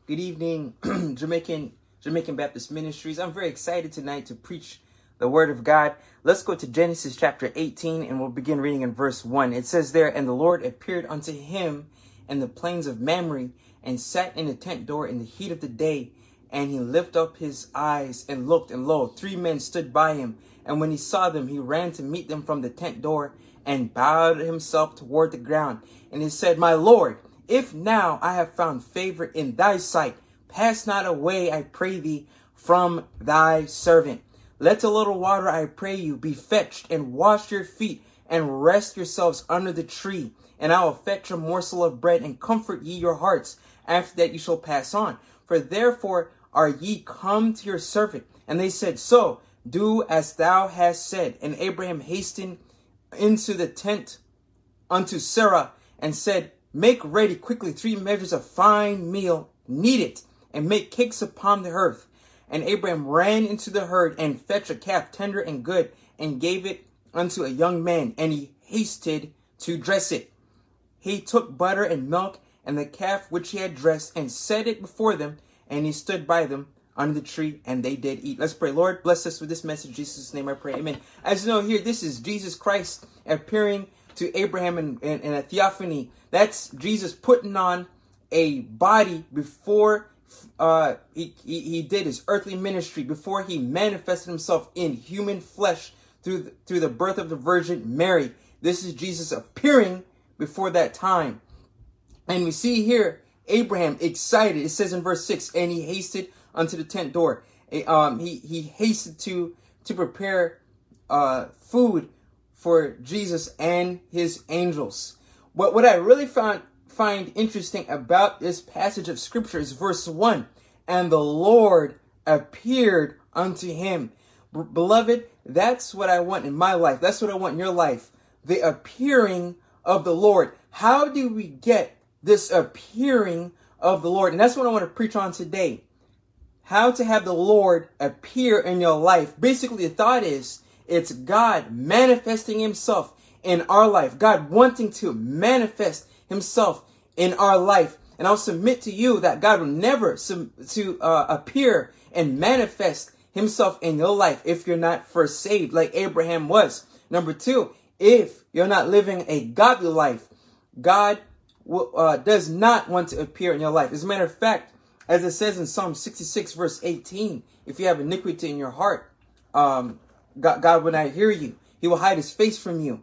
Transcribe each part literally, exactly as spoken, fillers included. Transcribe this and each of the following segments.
Good evening, Jamaican Jamaican Baptist Ministries. I'm very excited tonight to preach the Word of God. Let's go to Genesis chapter eighteen, and we'll begin reading in verse one. It says there, "And the Lord appeared unto him in the plains of Mamre, and sat in the tent door in the heat of the day. And he lifted up his eyes and looked, and lo, three men stood by him. And when he saw them, he ran to meet them from the tent door, and bowed himself toward the ground. And he said, My Lord, if now I have found favor in thy sight, pass not away, I pray thee, from thy servant. Let a little water, I pray you, be fetched, and wash your feet, and rest yourselves under the tree. And I will fetch a morsel of bread, and comfort ye your hearts. After that ye shall pass on. For therefore are ye come to your servant. And they said, So, do as thou hast said. And Abraham hastened into the tent unto Sarah, and said, Make ready quickly three measures of fine meal, knead it, and make cakes upon the hearth. And Abraham ran into the herd, and fetched a calf tender and good, and gave it unto a young man, and he hasted to dress it. He took butter and milk, and the calf which he had dressed, and set it before them, and he stood by them under the tree, and they did eat." Let's pray. Lord, bless us with this message. In Jesus' name I pray. Amen. As you know here, this is Jesus Christ appearing to Abraham in, in, in a theophany. That's Jesus putting on a body before uh, he, he, he did his earthly ministry, before he manifested himself in human flesh through the, through the birth of the Virgin Mary. This is Jesus appearing before that time. And we see here Abraham excited. It says in verse six, "And he hasted unto the tent door." Um, he, he hasted to, to prepare uh, food for Jesus and his angels. But what I really found find interesting about this passage of scripture is verse one. "And the Lord appeared unto him." B- beloved, that's what I want in my life. That's what I want in your life. The appearing of the Lord. How do we get this appearing of the Lord? And that's what I want to preach on today. How to have the Lord appear in your life. Basically, the thought is, it's God manifesting himself in our life. God wanting to manifest himself in our life. And I'll submit to you that God will never sum- to uh, appear and manifest himself in your life if you're not first saved, like Abraham was. Number two, if you're not living a godly life, God uh, does not want to appear in your life. As a matter of fact, as it says in Psalm sixty-six, verse eighteen, if you have iniquity in your heart, um, God, God will not hear you. He will hide his face from you.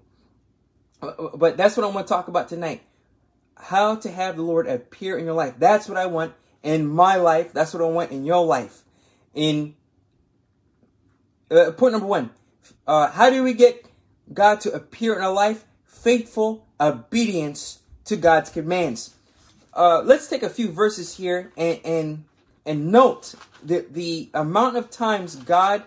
But that's what I want to talk about tonight. How to have the Lord appear in your life. That's what I want in my life. That's what I want in your life. In uh, point number one, uh, how do we get God to appear in our life? Faithful obedience to God's commands. Uh, let's take a few verses here and and, and note the, the amount of times God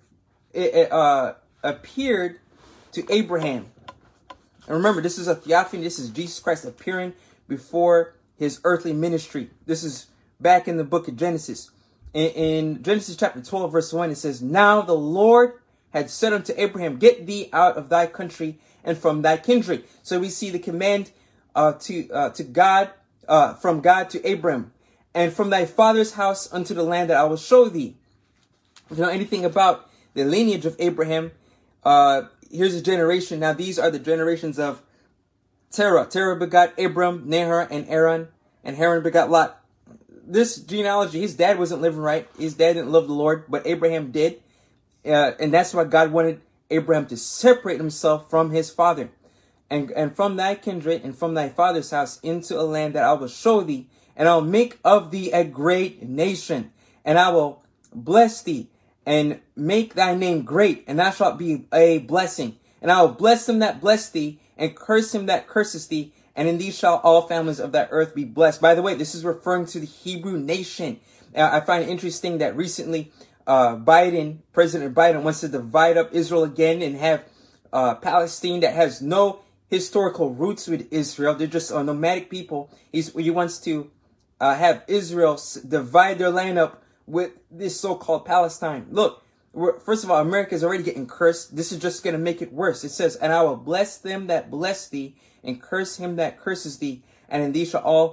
uh, appeared to Abraham. And remember, this is a theophany. This is Jesus Christ appearing before his earthly ministry. This is back in the book of Genesis. In, in Genesis chapter twelve, verse one, it says, "Now the Lord had said unto Abraham, Get thee out of thy country and from thy kindred." So we see the command uh, to uh, to God, uh, from God to Abraham, "And from thy father's house unto the land that I will show thee." If you know anything about the lineage of Abraham, uh, here's a generation. Now these are the generations of Terah. Terah begot Abram, Nahor, and Haran, and Haran begot Lot. This genealogy, his dad wasn't living right. His dad didn't love the Lord, but Abraham did. Uh, and that's why God wanted Abraham to separate himself from his father. And, and from thy kindred and from thy father's house into a land that I will show thee, and I will make of thee a great nation, and I will bless thee, and make thy name great, and thou shalt be a blessing. And I will bless him that bless thee, and curse him that curses thee, and in thee shall all families of thy earth be blessed. By the way, this is referring to the Hebrew nation. Uh, I find it interesting that recently uh, Biden, President Biden, wants to divide up Israel again and have uh, Palestine that has no historical roots with Israel. They're just a nomadic people. He's, he wants to uh, have Israel divide their land up with this so-called Palestine. Look, we're, first of all, America is already getting cursed. This is just going to make it worse. It says, "And I will bless them that bless thee, and curse him that curses thee, and in thee shall all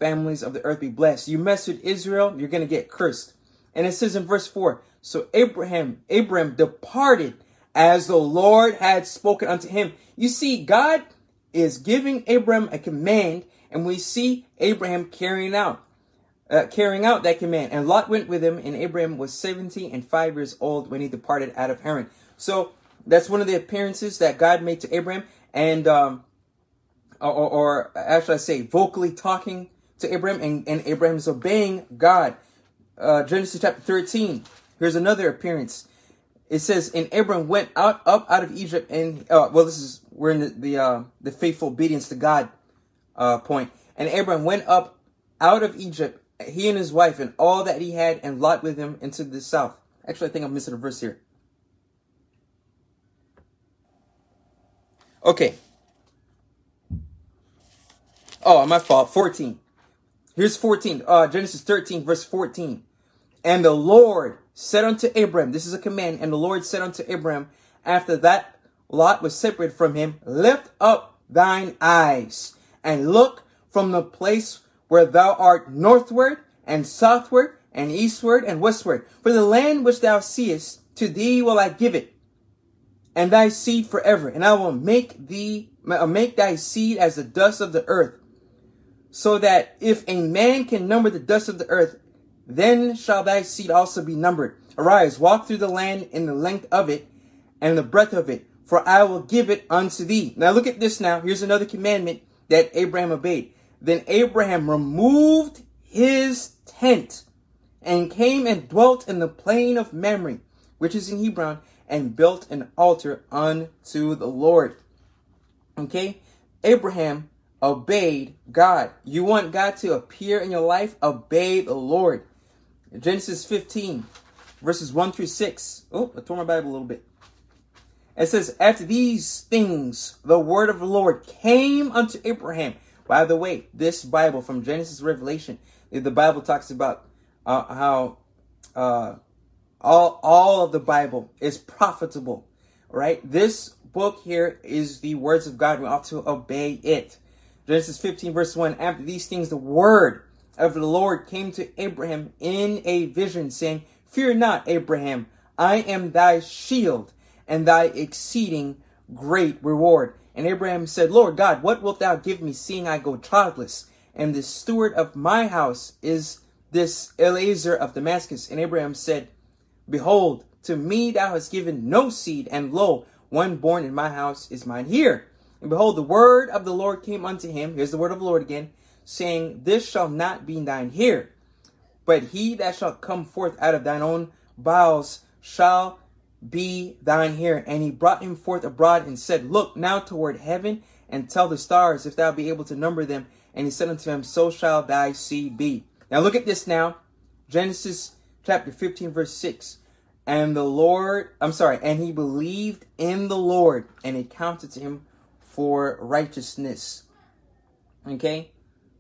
families of the earth be blessed. You mess with Israel, you're going to get cursed. And it says in verse four, so Abraham, Abraham departed as the Lord had spoken unto him. You see, God is giving Abraham a command, and we see Abraham carrying out, uh, carrying out that command. And Lot went with him, and Abraham was seventy and five years old when he departed out of Haran. So that's one of the appearances that God made to Abraham, and um, or, or actually I say vocally talking to Abraham, and, and Abraham is obeying God. Uh, Genesis chapter thirteen. Here's another appearance. It says, and Abraham went out up out of Egypt, and uh, well, this is we're in the the, uh, the faithful obedience to God uh, point. And Abraham went up out of Egypt, he and his wife, and all that he had, and Lot with him into the south. Actually, I think I'm missing a verse here. Okay. Oh, my fault. fourteen. Here's fourteen. Uh, Genesis thirteen, verse fourteen. And the Lord said unto Abraham, this is a command, and the Lord said unto Abraham, after that Lot was separated from him, lift up thine eyes, and look from the place where thou art northward, and southward, and eastward, and westward. For the land which thou seest, to thee will I give it, and thy seed forever. And I will make thee, make thy seed as the dust of the earth, so that if a man can number the dust of the earth, then shall thy seed also be numbered. Arise, walk through the land in the length of it and the breadth of it, for I will give it unto thee. Now look at this now. Here's another commandment that Abraham obeyed. Then Abraham removed his tent and came and dwelt in the plain of Mamre, which is in Hebron, and built an altar unto the Lord. Okay? Abraham obeyed God. You want God to appear in your life? Obey the Lord. Genesis fifteen, verses one through six. Oh, I tore my Bible a little bit. It says, after these things, the word of the Lord came unto Abraham. By the way, this Bible from Genesis to Revelation, the Bible talks about uh, how uh, all, all of the Bible is profitable, right? This book here is the words of God. We ought to obey it. Genesis fifteen, verse one, after these things, the word of the Lord came to Abraham in a vision, saying, fear not, Abraham, I am thy shield and thy exceeding great reward. And Abraham said, Lord God, what wilt thou give me, seeing I go childless? And the steward of my house is this Eliezer of Damascus. And Abraham said, behold, to me thou hast given no seed, and lo, one born in my house is mine here. And behold, the word of the Lord came unto him. Here's the word of the Lord again, saying, this shall not be thine here, but he that shall come forth out of thine own bowels shall be thine here. And he brought him forth abroad and said, look now toward heaven and tell the stars if thou be able to number them. And he said unto him, so shall thy seed be. Now look at this now. Genesis chapter fifteen, verse six. And the Lord, I'm sorry, and he believed in the Lord, and it counted to him for righteousness. Okay.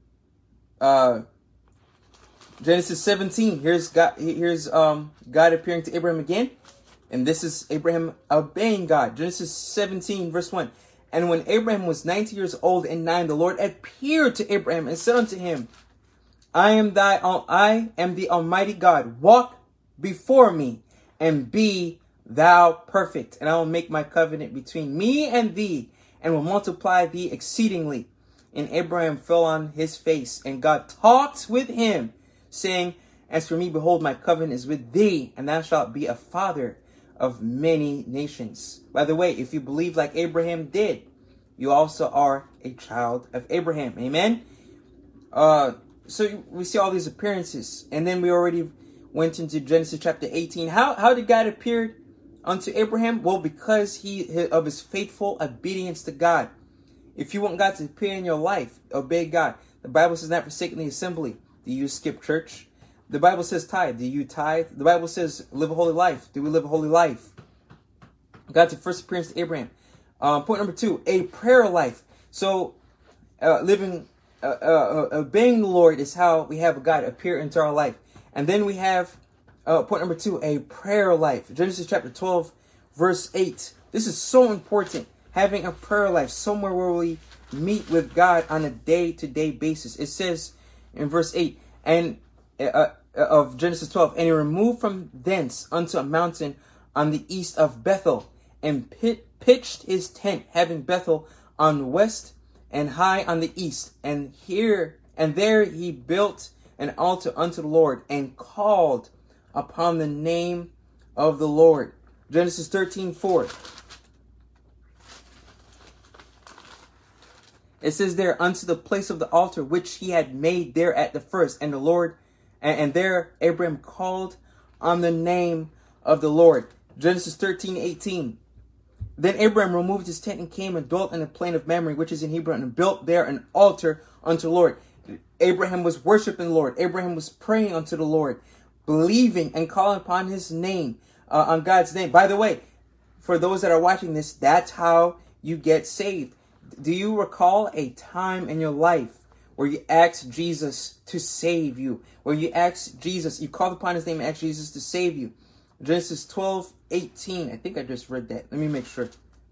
Uh, Genesis seventeen. Here's God. Here's um God appearing to Abraham again, and this is Abraham obeying God. Genesis seventeen, verse one. And when Abraham was ninety years old and nine, the Lord appeared to Abraham and said unto him, I am thy, I am the Almighty God. Walk before me and be thou perfect, and I will make my covenant between me and thee, and will multiply thee exceedingly. And Abraham fell on his face, and God talked with him, saying, as for me, behold, my covenant is with thee, and thou shalt be a father of many nations. By the way, if you believe like Abraham did, you also are a child of Abraham. Amen? Uh, so we see all these appearances. And then we already went into Genesis chapter eighteen. How, how did God appear unto Abraham? Well, because he of his faithful obedience to God. If you want God to appear in your life, obey God. The Bible says not forsaking the assembly. Do you skip church? The Bible says tithe. Do you tithe? The Bible says live a holy life. Do we live a holy life? God's first appearance to Abraham. Um, point number two, a prayer life. So uh, living, uh, uh, obeying the Lord is how we have God appear into our life. And then we have uh, point number two, a prayer life. Genesis chapter twelve, verse eight. This is so important. Having a prayer life, somewhere where we meet with God on a day-to-day basis. It says in verse eight, and uh, of Genesis twelve, and he removed from thence unto a mountain on the east of Bethel, and pit, pitched his tent, having Bethel on the west and high on the east. And here and there he built an altar unto the Lord, and called upon the name of the Lord. Genesis thirteen four. It says there, unto the place of the altar which he had made there at the first. And the Lord, and, and there Abraham called on the name of the Lord. Genesis thirteen eighteen. Then Abraham removed his tent and came and dwelt in the plain of Mamre, which is in Hebron, and built there an altar unto the Lord. Abraham was worshiping the Lord. Abraham was praying unto the Lord, believing and calling upon his name, uh, on God's name. By the way, for those that are watching this, that's how you get saved. Do you recall a time in your life where you asked Jesus to save you? Where you asked Jesus, you called upon his name and asked Jesus to save you? Genesis twelve eighteen. I think I just read that. Let me make sure.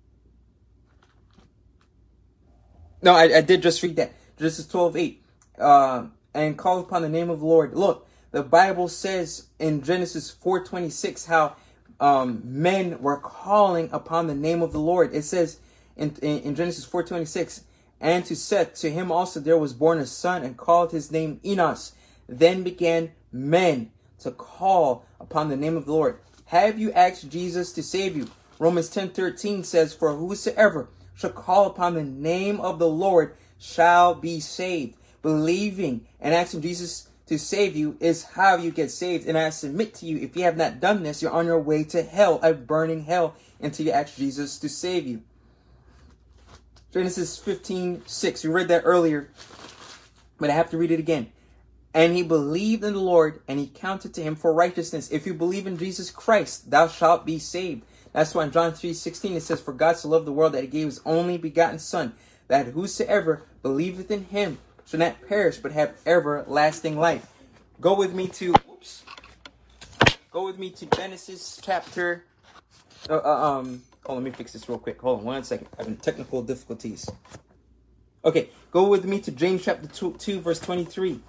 No, I, I did just read that. Genesis twelve eight. Uh, and call upon the name of the Lord. Look, the Bible says in Genesis four twenty-six how um, men were calling upon the name of the Lord. It says in, in, in Genesis four twenty-six, and to Seth, to him also there was born a son, and called his name Enos. Then began men to call upon the name of the Lord. Have you asked Jesus to save you? Romans ten thirteen says, for whosoever shall call upon the name of the Lord shall be saved. Believing and asking Jesus to save you is how you get saved. And I submit to you, if you have not done this, you're on your way to hell, a burning hell, until you ask Jesus to save you. Genesis fifteen six. We read that earlier, but I have to read it again. And he believed in the Lord, and he counted to him for righteousness. If you believe in Jesus Christ, thou shalt be saved. That's why in John three sixteen it says, for God so loved the world that he gave his only begotten Son, that whosoever believeth in him shall not perish, but have everlasting life. Go with me to, oops, go with me to Genesis chapter, uh, uh, um, oh, let me fix this real quick. Hold on one second. I'm having technical difficulties. Okay, go with me to James chapter two, two verse twenty-three.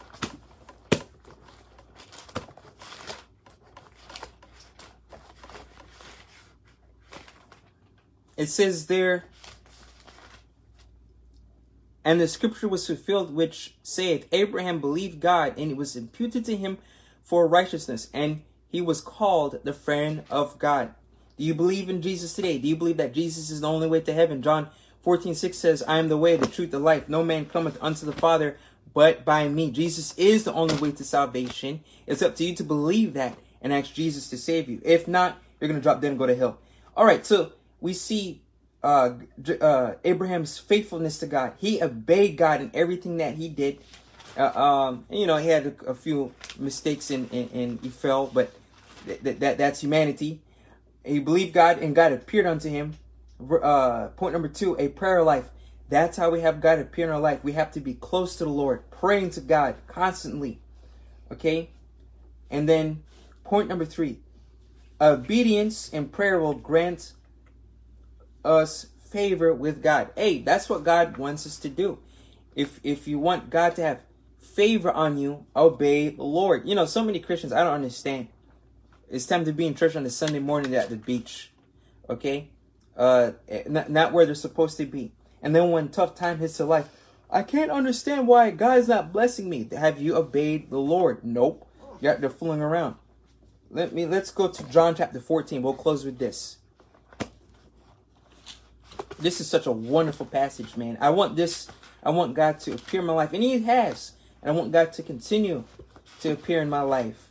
It says there, and the scripture was fulfilled which saith, Abraham believed God, and it was imputed to him for righteousness, and he was called the friend of God. Do you believe in Jesus today? Do you believe that Jesus is the only way to heaven? John fourteen six says, I am the way, the truth, the life. No man cometh unto the Father but by me. Jesus is the only way to salvation. It's up to you to believe that and ask Jesus to save you. If not, you're going to drop dead and go to hell. All right, so we see uh, uh, Abraham's faithfulness to God. He obeyed God in everything that he did. Uh, um, and, you know, he had a, a few mistakes and, and, and he fell, but th th that that's humanity. He believed God, and God appeared unto him. Uh, point number two, a prayer life. That's how we have God appear in our life. We have to be close to the Lord, praying to God constantly. Okay? And then point number three, obedience and prayer will grant us favor with God. Hey, that's what God wants us to do. If if you want God to have favor on you, obey the Lord. You know, so many Christians, I don't understand. It's time to be in church on a Sunday morning at the beach. Okay? Uh, not, not where they're supposed to be. And then when tough time hits their life, I can't understand why God's not blessing me. Have you obeyed the Lord? Nope. You're out there fooling around. Let me, let's go to John chapter fourteen. We'll close with this. This is such a wonderful passage, man. I want this, I want God to appear in my life. And he has. And I want God to continue to appear in my life.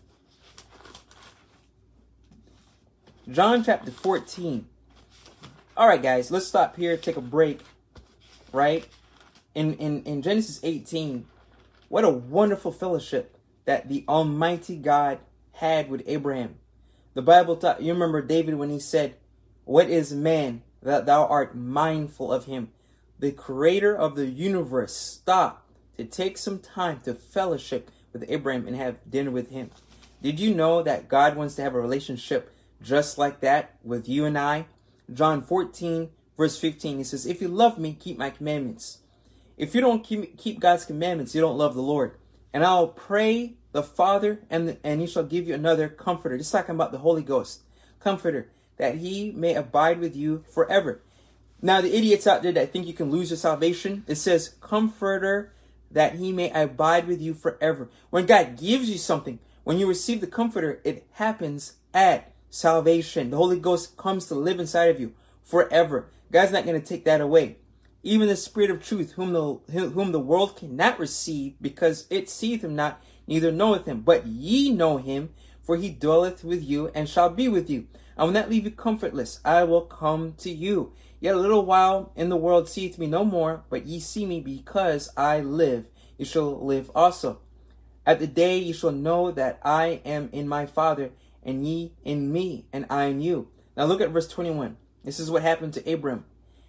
John chapter fourteen. All right, guys, let's stop here, take a break, right? In, in, in Genesis eighteen, what a wonderful fellowship that the Almighty God had with Abraham. The Bible taught, you remember David when he said, what is man that thou art mindful of him? The creator of the universe stopped to take some time to fellowship with Abraham and have dinner with him. Did you know that God wants to have a relationship just like that with you and I? John fourteen, verse fifteen, he says, if you love me, keep my commandments. If you don't keep, keep God's commandments, you don't love the Lord. And I'll pray the Father, and, the, and he shall give you another comforter. Just talking about the Holy Ghost. Comforter, that he may abide with you forever. Now, the idiots out there that think you can lose your salvation, it says, comforter, that he may abide with you forever. When God gives you something, when you receive the comforter, it happens at salvation. The Holy Ghost comes to live inside of you forever. God's not going to take that away. Even the Spirit of truth, whom the, whom the world cannot receive, because it seeth him not, neither knoweth him. But ye know him, for he dwelleth with you, and shall be with you. I will not leave you comfortless. I will come to you. Yet a little while, and the world seeth me no more, but ye see me, because I live. You shall live also. At the day ye shall know that I am in my Father, and ye in me, and I in you. Now look at verse twenty-one. This is what happened to Abram.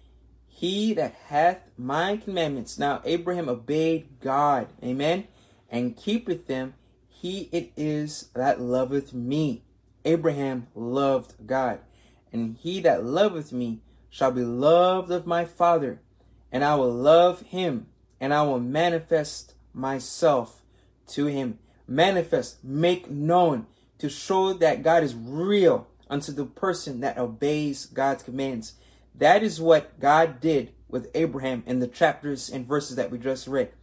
He that hath my commandments. Now Abraham obeyed God. Amen. And keepeth them. He it is that loveth me. Abraham loved God. And he that loveth me shall be loved of my Father, and I will love him, and I will manifest myself to him. Manifest, make known, to show that God is real unto the person that obeys God's commands. That is what God did with Abraham in the chapters and verses that we just read.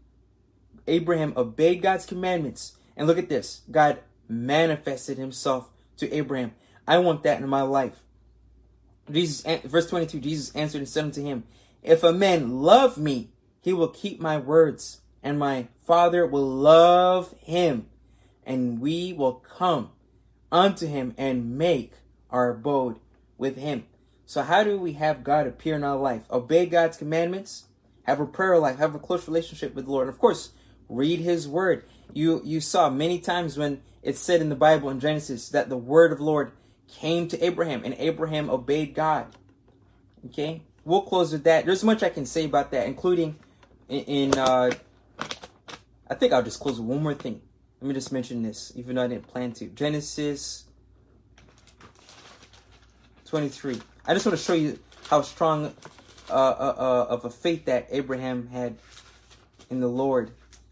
Abraham obeyed God's commandments. And look at this. God manifested himself to Abraham. I want that in my life. Jesus, verse twenty-two, Jesus answered and said unto him, if a man love me, he will keep my words, and my Father will love him, and we will come unto him and make our abode with him. So how do we have God appear in our life? Obey God's commandments, have a prayer life, have a close relationship with the Lord. Of course, read his word. You, you saw many times when it said in the Bible in Genesis that the word of the Lord came to Abraham, and Abraham obeyed God. Okay, we'll close with that. There's much I can say about that, including in, in uh, I think I'll just close with one more thing. Let me just mention this, even though I didn't plan to. Genesis twenty-three. I just want to show you how strong uh, uh, uh, of a faith that Abraham had in the Lord.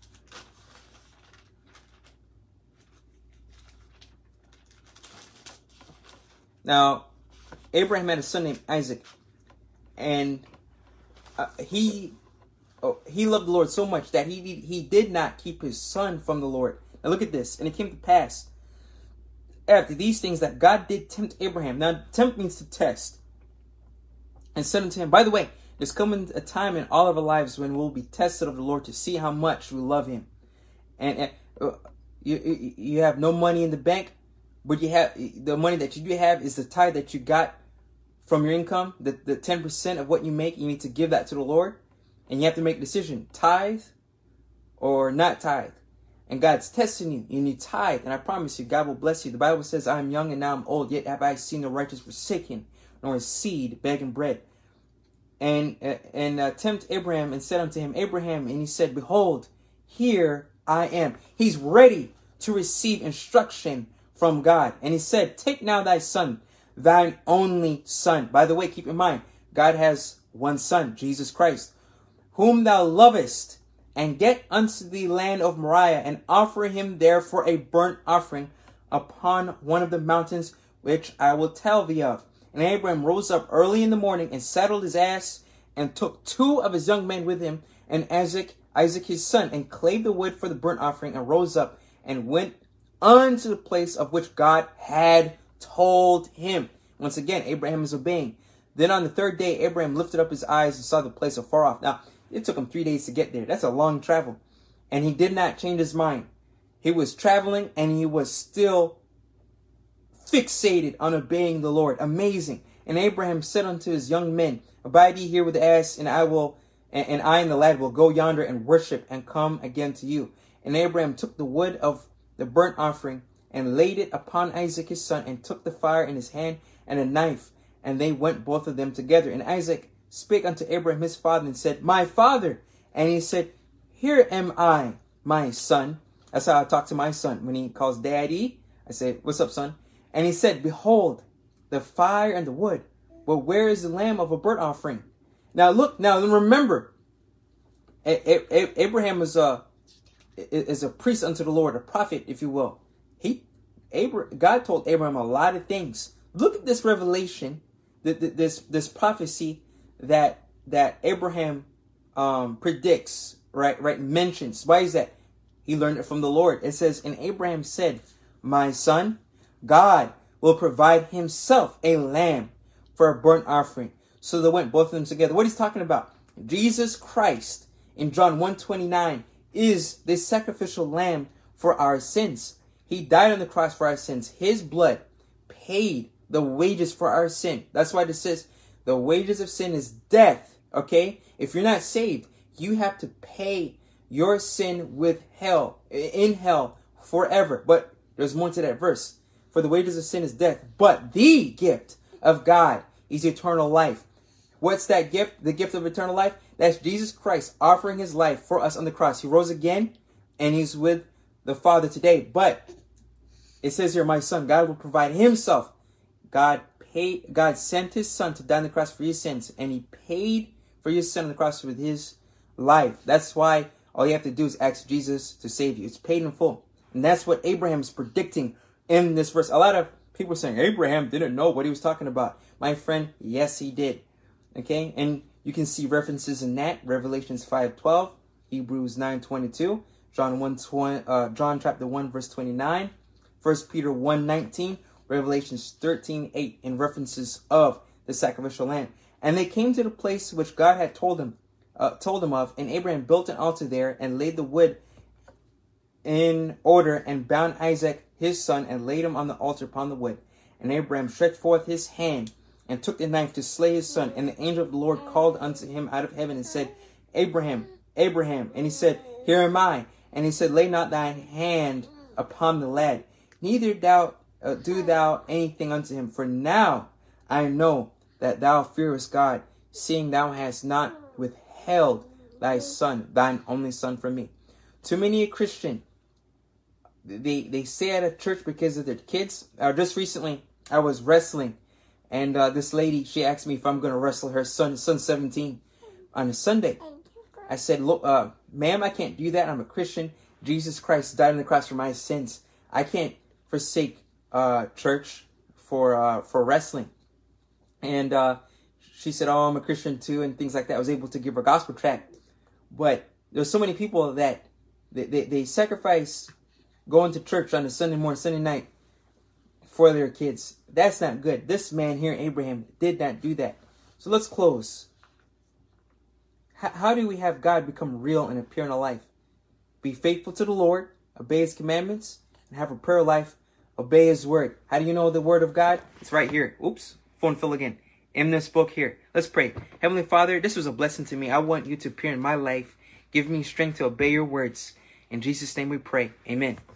Now, Abraham had a son named Isaac, and uh, he oh, he loved the Lord so much that he he did not keep his son from the Lord. Now look at this. And it came to pass after these things that God did tempt Abraham. Now, tempt means to test. And said unto him, by the way, there's coming a time in all of our lives when we'll be tested of the Lord to see how much we love him. And, and uh, you, you have no money in the bank, but you have the money that you do have is the tithe that you got from your income, the, the ten percent of what you make. You need to give that to the Lord. And you have to make a decision, tithe or not tithe. And God's testing you. You need tithe. And I promise you, God will bless you. The Bible says, I am young and now I'm old, yet have I seen the righteous forsaken, nor his seed begging bread. And, uh, and uh, tempt Abraham and said unto him, Abraham, and he said, behold, here I am. He's ready to receive instruction from God. And he said, take now thy son, thine only son. By the way, keep in mind, God has one son, Jesus Christ, whom thou lovest, and get unto the land of Moriah, and offer him there for a burnt offering upon one of the mountains which I will tell thee of. And Abraham rose up early in the morning, and saddled his ass, and took two of his young men with him, and Isaac, Isaac his son, and clave the wood for the burnt offering, and rose up, and went unto the place of which God had told him. Once again, Abraham is obeying. Then on the third day, Abraham lifted up his eyes and saw the place afar off. Now, it took him three days to get there. That's a long travel. And he did not change his mind. He was traveling, and he was still fixated on obeying the Lord. Amazing. And Abraham said unto his young men, abide ye here with the ass, and I will, and, and I and the lad will go yonder and worship, and come again to you. And Abraham took the wood of the burnt offering, and laid it upon Isaac his son, and took the fire in his hand, and a knife, and they went both of them together. And Isaac spake unto Abraham his father, and said, my father. And he said, here am I, my son. That's how I talk to my son. When he calls daddy, I say, what's up, son? And he said, behold, the fire and the wood, but where is the lamb of a burnt offering? Now look, now remember, A- A- A- Abraham was uh, is a priest unto the Lord, a prophet, if you will. He, Abraham, God told Abraham a lot of things. Look at this revelation, this this prophecy that that Abraham um, predicts, right? Right, mentions. Why is that? He learned it from the Lord. It says, and Abraham said, "My son, God will provide Himself a lamb for a burnt offering." So they went both of them together. What he's talking about? Jesus Christ in John one twenty-nine is the sacrificial lamb for our sins. He died on the cross for our sins. His blood paid the wages for our sin. That's why this says the wages of sin is death. Okay? If you're not saved, you have to pay your sin with hell, in hell forever. But there's more to that verse. For the wages of sin is death, but the gift of God is eternal life. What's that gift? The gift of eternal life? That's Jesus Christ offering His life for us on the cross. He rose again, and He's with the Father today. But it says here, my son, God will provide Himself. God paid. God sent His Son to die on the cross for your sins, and He paid for your sin on the cross with His life. That's why all you have to do is ask Jesus to save you. It's paid in full. And that's what Abraham is predicting in this verse. A lot of people are saying Abraham didn't know what he was talking about. My friend, yes, he did. Okay, and you can see references in that. Revelations five twelve, Hebrews nine twenty-two, John one twenty, uh, John chapter one verse twenty-nine, First Peter one nineteen, Revelations thirteen eight, in references of the sacrificial lamb. And they came to the place which God had told them, uh, told them of, and Abraham built an altar there and laid the wood in order and bound Isaac his son and laid him on the altar upon the wood. And Abraham stretched forth his hand and took the knife to slay his son. And the angel of the Lord called unto him out of heaven and said, Abraham, Abraham. And he said, Here am I. And he said, Lay not thine hand upon the lad, neither thou uh, do thou anything unto him. For now I know that thou fearest God, seeing thou hast not withheld thy son, thine only son, from me. Too many a Christian, they they stay at a church because of their kids. Uh, just recently, I was wrestling. And uh, this lady, she asked me if I'm going to wrestle her son, son's seventeen, on a Sunday. I said, look, uh, ma'am, I can't do that. I'm a Christian. Jesus Christ died on the cross for my sins. I can't forsake uh, church for uh, for wrestling. And uh, she said, oh, I'm a Christian too, and things like that. I was able to give her gospel tract. But there's so many people that they, they, they sacrifice going to church on a Sunday morning, Sunday night, for their kids. That's not good. This man here, Abraham, did not do that. So let's close. H- how do we have God become real and appear in our life? Be faithful to the Lord, obey His commandments, and have a prayer life, obey His word. How do you know the word of God? It's right here. Oops, phone fell again. In this book here. Let's pray. Heavenly Father, this was a blessing to me. I want you to appear in my life. Give me strength to obey your words. In Jesus' name we pray. Amen.